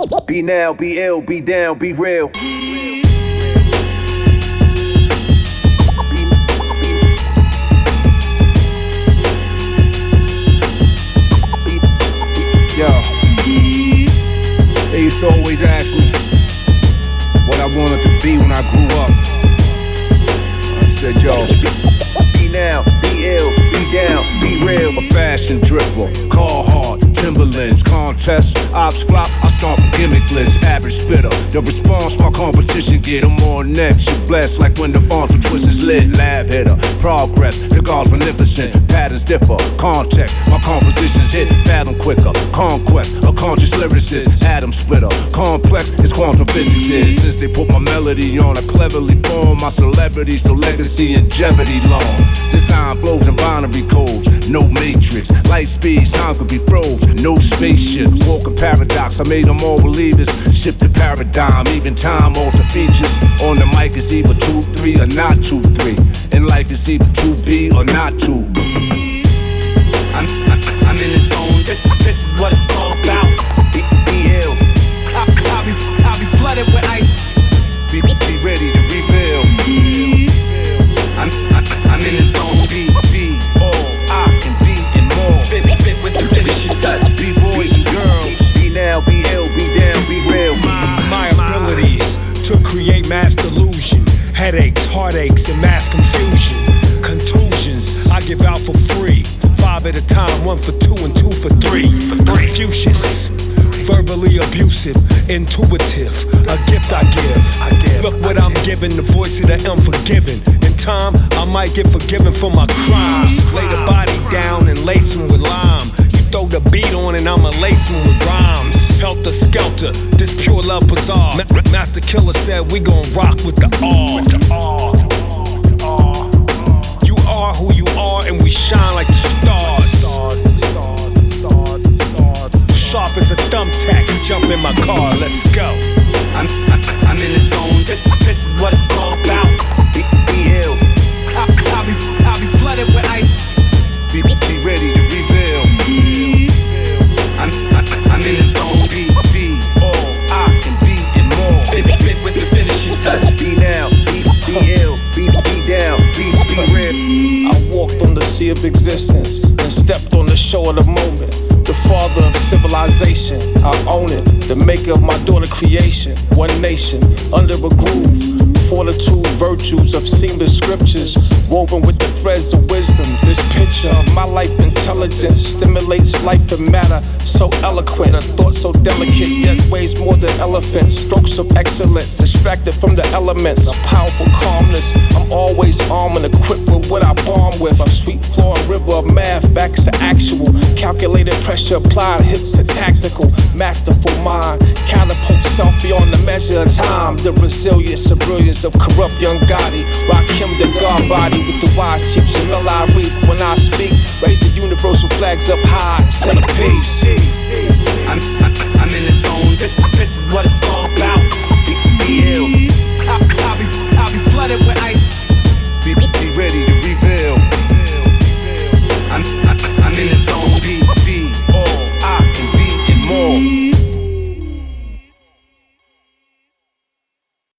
Be now, be ill, be down, be real. Yo, they used to always ask me what I wanted to be when I grew up. I said, yo, be now, be ill, be down, be real. A fashion dripper, Carhartt, Timberlands, contest, ops flop, I stomp gimmickless, average spitter. The response my competition get, I'm on next. You blessed like when the frontal twist is lit. Lab hitter, progress, the God's magnificent. Patterns differ, context, my compositions hit. Fathom quicker, conquest, a conscious lyricist. Atom splitter, complex is quantum physics is. Since they put my melody on a cleverly form, my celebrity still legacy and jeopardy long. Design blows and binary codes, no matrix. Light speeds, time could be froze. No spaceships, walking paradox. I made them all believers. Shift the paradigm, even time alter features. On the mic is either 2-3 or not 2-3. In life it's either to be or not to. I'm in the zone. This is what it's all about. Be ill. I'll be flooded with ice. Be ready to reveal. I'm in the zone. Be all I can be and more. Fit with the finish you touch. Be boys and girls. Be now, be ill, be down, be real. My abilities to create mass delusion, headaches, heartaches, and mass confusion. Contusions I give out for free. 5 at a time, 1 for 2 and 2 for 3. Confucius, verbally abusive, intuitive, a gift I give. Look what I'm giving, the voice of the unforgiven. In time, I might get forgiven for my crimes. Lay the body down and lace him with lime. You throw the beat on and I'ma lace him with rhymes. Helter skelter, this pure love bizarre. Master Killer said we gon' rock with the R. You are who you are and we shine like the stars. Sharp as a thumbtack, you jump in my car, let's go. I'm in the zone. This is what it's all about. Be ill. I'll be flooded with ice. Be ready to reveal. I'm in the zone. Be all I can be and more. Fit with the finish you touch. Be now, be ill, be down, be real. I walked on the sea of existence and stepped on the shore of the moment. The father of civilization, I own it. The maker of my daughter creation. One nation, under a groove. Fortitude, virtues of seamless scriptures, woven with the threads of wisdom. This picture of my life intelligence stimulates life and matter. So eloquent, a thought so delicate, yet weighs more than elephants. Strokes of excellence, extracted from the elements. A powerful calmness, I'm always armed and equipped with what I bomb with. A sweet flowing river of math, facts are actual. Calculated pressure applied, hits are tactical. Masterful mind, catapult self beyond the measure of time. The resilience and brilliance of corrupt young Gotti. Rock him the God body with the wise cheap Chanel I reap. When I speak, raise the universal flags up high, say peace. I'm in the zone. This is what it's all about. Be ill. I'll be flooded with ice. Be ready to